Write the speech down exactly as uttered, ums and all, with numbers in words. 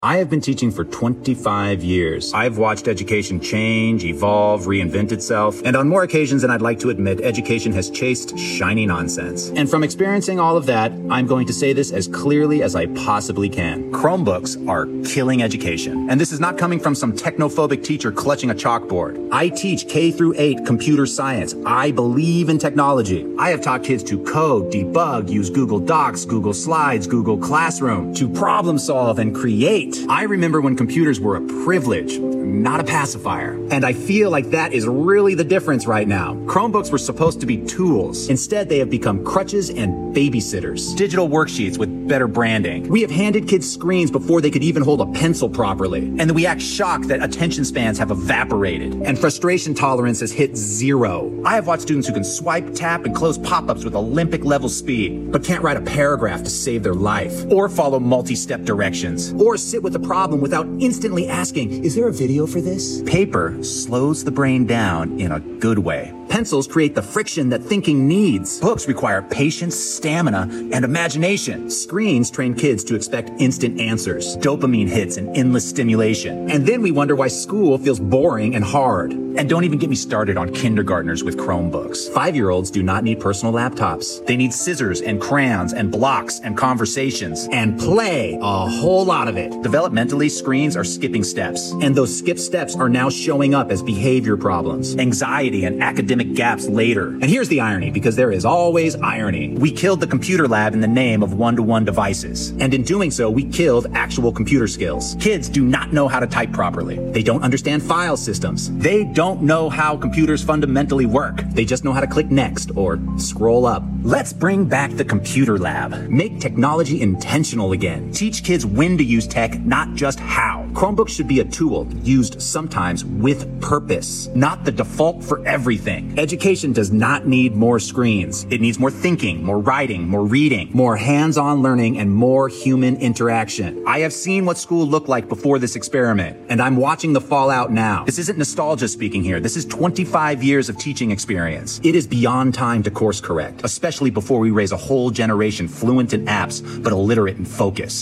I have been teaching for twenty-five years. I've watched education change, evolve, reinvent itself, and on more occasions than I'd like to admit, education has chased shiny nonsense. And from experiencing all of that, I'm going to say this as clearly as I possibly can. Chromebooks are killing education. And this is not coming from some technophobic teacher clutching a chalkboard. I teach K through eight computer science. I believe in technology. I have taught kids to code, debug, use Google Docs, Google Slides, Google Classroom, to problem solve and create. I remember when computers were a privilege, not a pacifier. And I feel like that is really the difference right now. Chromebooks were supposed to be tools. Instead, they have become crutches and babysitters. Digital worksheets with better branding. We have handed kids screens before they could even hold a pencil properly. And then we act shocked that attention spans have evaporated. And frustration tolerance has hit zero. I have watched students who can swipe, tap, and close pop-ups with Olympic level speed, but can't write a paragraph to save their life. Or follow multi-step directions. Or sit with a problem without instantly asking, is there a video for this? Paper slows the brain down in a good way. Pencils create the friction that thinking needs. Books require patience, stamina, and imagination. Screens train kids to expect instant answers, dopamine hits, and endless stimulation. And then we wonder why school feels boring and hard. And don't even get me started on kindergartners with Chromebooks. Five-year-olds do not need personal laptops. They need scissors and crayons and blocks and conversations and play, a whole lot of it. Developmentally, screens are skipping steps. And those skipped steps are now showing up as behavior problems, anxiety, and academic gaps later. And here's the irony, because there is always irony. We killed the computer lab in the name of one-to-one devices. And in doing so, we killed actual computer skills. Kids do not know how to type properly. They don't understand file systems. They don't know how computers fundamentally work. They just know how to click next or scroll up. Let's bring back the computer lab. Make technology intentional again. Teach kids when to use tech, not just how. Chromebooks should be a tool used sometimes with purpose, not the default for everything. Education does not need more screens. It needs more thinking, more writing, more reading, more hands-on learning, and more human interaction. I have seen what school looked like before this experiment, and I'm watching the fallout now. This isn't nostalgia speaking here. This is twenty-five years of teaching experience. It is beyond time to course correct, especially before we raise a whole generation fluent in apps, but illiterate in focus.